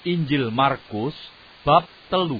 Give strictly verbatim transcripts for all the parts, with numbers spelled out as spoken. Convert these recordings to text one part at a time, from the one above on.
Injil Markus bab telu.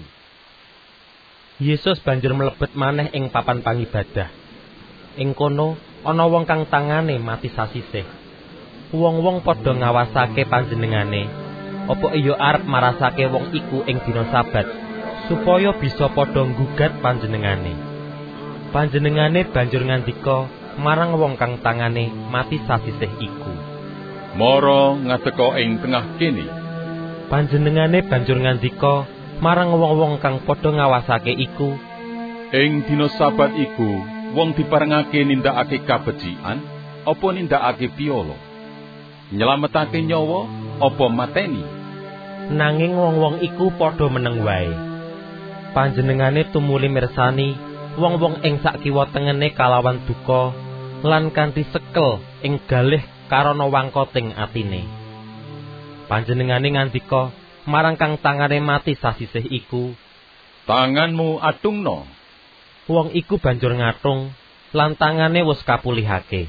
Yesus banjur mlebet maneh ing papan pangibadah. Ing kono ana wong kang tangane mati sasisih. Wong-wong padha ngawasake panjenengane, apa iya arep marasake wong iku ing dina Sabat, supaya bisa padha nggugat panjenengane. Panjenengane banjur ngandika marang wong kang tangane mati sasisih iku, "Mara ngadeka ing tengah kene." Panjenengane banjur ngandika marang wong-wong kang padha ngawasake iku, "Ing dina Sabat iku wong diparengake nindakake kabecikan apa nindakake piyala? Nyelametake nyawa apa mateni?" Nanging wong-wong iku padha meneng wae. Panjenengane tumuli mirsani wong-wong ing sak kiwa tengene kalawan duka lan kanthi sekel ing galih karana wangkoting atine. Panjenengane ngandika marang kang tangane mati sasisih iku, "Tanganmu atungna." Wong iku banjur ngatung lan tangane wis kapulihake.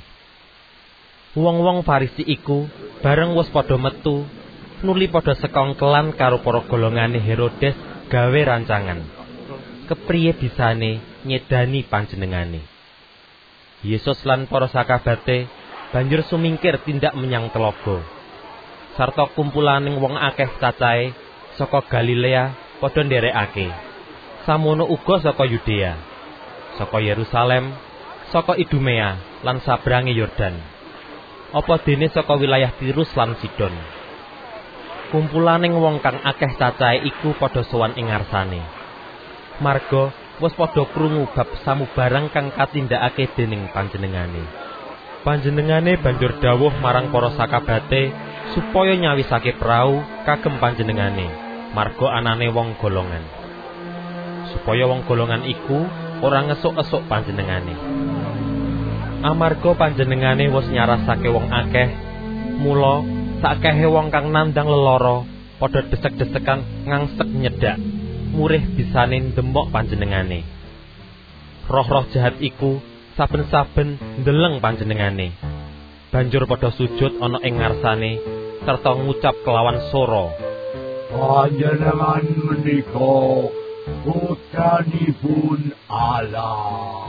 Wong-wong Farisi iku bareng wis padha metu, nuli padha sekongkelan karo para golongane Herodes gawe rancangan kepriye bisane nyedani panjenengane. Yesus lan para sakabate banjur sumingkir tindak menyang telaga. Sarta kumpulaning wong akeh cacahe saka Galilea padha nderekake. Samono uga saka Yudea, saka Yerusalem, saka Idumea lan sabrange Yordan. Apa dene saka wilayah Tirus lan Sidon. Kumpulaning wong kang akeh cacahe iku padha sowan ing ngarsane. Marga wis padha krungu bab samubarang kang katindakake dening panjenengane. Panjenengane banjur dawuh marang para sakabate supaya nyawisake prau kagem panjenengane, marga anane wong golongan. Supaya wong golongan iku ora ngesuk-esuk panjenengane. Amarga panjenengane wis nyarasake wong akeh, mula sakehe wong kang nandang lelara padha desek-desekan ngangsek nyedak, murih bisane ndemok panjenengane. Roh-roh jahat iku saben-saben ndeleng panjenengane. Banjur padha sujud ana ing ngarsane serta ngucap kelawan swara, "Panjenengan menika putranipun Allah."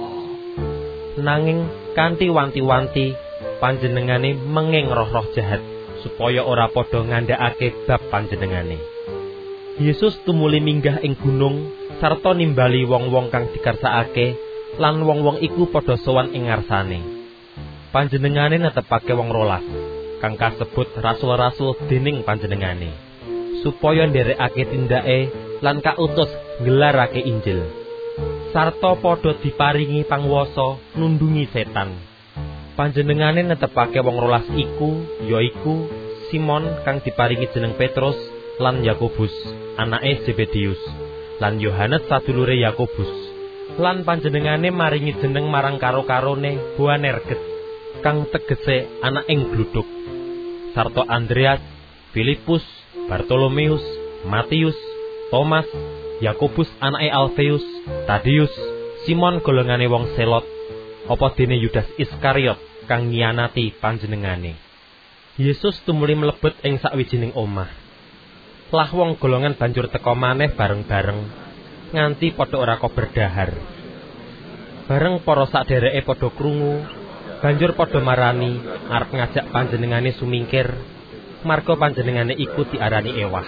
Nanging kanthi wanti-wanti panjenengane menging roh-roh jahat supaya ora padha ngandhakake bab panjenengane. Yesus tumuli minggah ing gunung sarta nimbali wong-wong kang dikersakake lan wong-wong iku padha sowan ing ngarsane. Panjenengane netepake wong rolas kang kasebut rasul-rasul dening panjenengane, supaya nderekake tindake lan kautus nggelarake Injil, sarta padha diparingi pangwasa nundungi setan. Panjenengane netepake wong rolas iku yaiku Simon kang diparingi jeneng Petrus lan Yakobus anake Zebedius lan Yohanes sadulure Yakobus. Lan panjenengane maringi jeneng marang karo-karone Boanerges kang tegese anak ing gluduk, sarta Andreas, Filipus, Bartolomeus, Matius, Thomas, Yakobus anake Alfeus, Tadeus, Simon golongane wong Selot, apa dene Yudas Iskariot kang ngianati panjenengane. Yesus tumuli mlebet ing sawijining omah. Lah wong golongan banjur teka maneh bareng-bareng nganti padha ora koberdahar. Bareng para sadhereke padha krungu, banjur padha marani arep ngajak panjenengane sumingkir, marga panjenengane iku diarani ewah.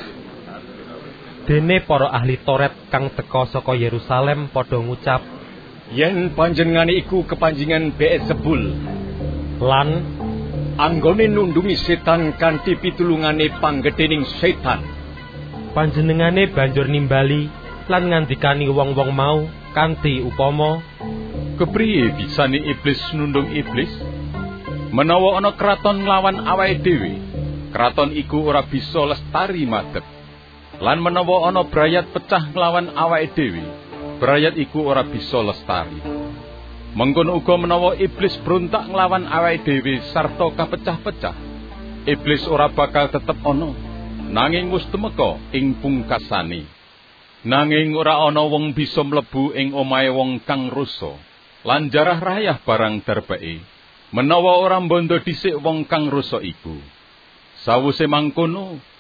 Dene para ahli Taurat kang teka saka Yerusalem padha ngucap, "Yen panjenengane iku kepanjingan Beelzebul lan anggone nundungi setan kanthi pitulungane panggedhening setan." Panjenengane banjur nimbali lan ngandikani wong-wong mau kanthi upama, "Kepriye bisane iblis nundung iblis? Menawa ana kraton nglawan awake dhewe, kraton iku ora bisa lestari madeg. Lan menawa ana brayat pecah nglawan awake dhewe, brayat iku ora bisa lestari. Mengkono uga menawa iblis brontak nglawan awake dhewe sarta kapecah-pecah, iblis ora bakal tetep ana, nanging wis temeka ing pungkasane. Nanging ora ana wong bisa mlebu ing omahe wong kang rusa lan jarah rayah barang darbeke, menawa ora mbondo dhisik wong kang rusa iku. Sawise mangkono,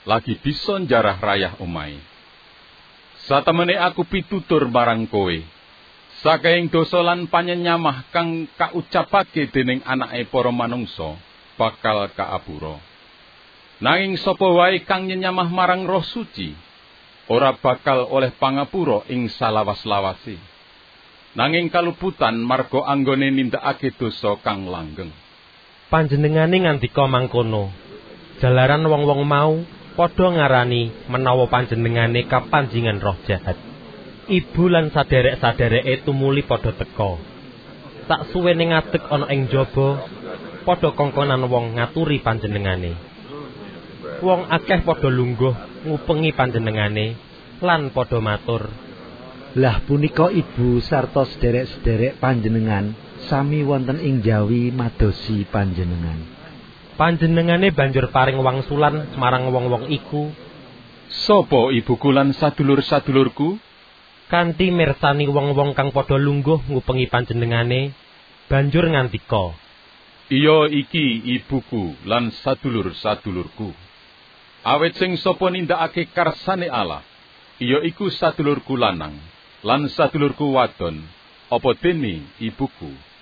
lagi bisa njarah rayah omahe. Satemene aku pitutur marang kowe, saking dosa lan panyenyamah kang kaucapake dening anake para manungsa bakal kaapura. Nanging sapa wae kang nyenyamah marang Roh Suci ora bakal oleh pangapura ing salawas-lawase. Nanging kaluputan marga anggone nindakake dosa kang langgeng. Panjenengane ngandika mangkono. Jalaran wong-wong mau padha ngarani menawa panjenengane kapanjingan roh jahat. Ibu lan saderek-sadereke tumuli padha teka. Sak suwene ngadeg ana ing jaba, padha kongkonan wong ngaturi panjenengane. Wong akeh padha lungguh ngupengi panjenengane lan padha matur, "Lah punika ibu sarta sederek-sederek panjenengan sami wonten ing Jawi madosi panjenengan." Panjenengane banjur paring wangsulan marang wong-wong iku, "Sapa ibuku lan sadulur-sadulurku?" Kanthi mirsani wong-wong kang padha lungguh ngupengi panjenengane, banjur ngandika, "Iya iki ibuku lan sadulur-sadulurku. Awit sing sapa nindakake karsane Allah, iya iku sadulurku lanang lan sadulurku wadon, apa dene ibuku."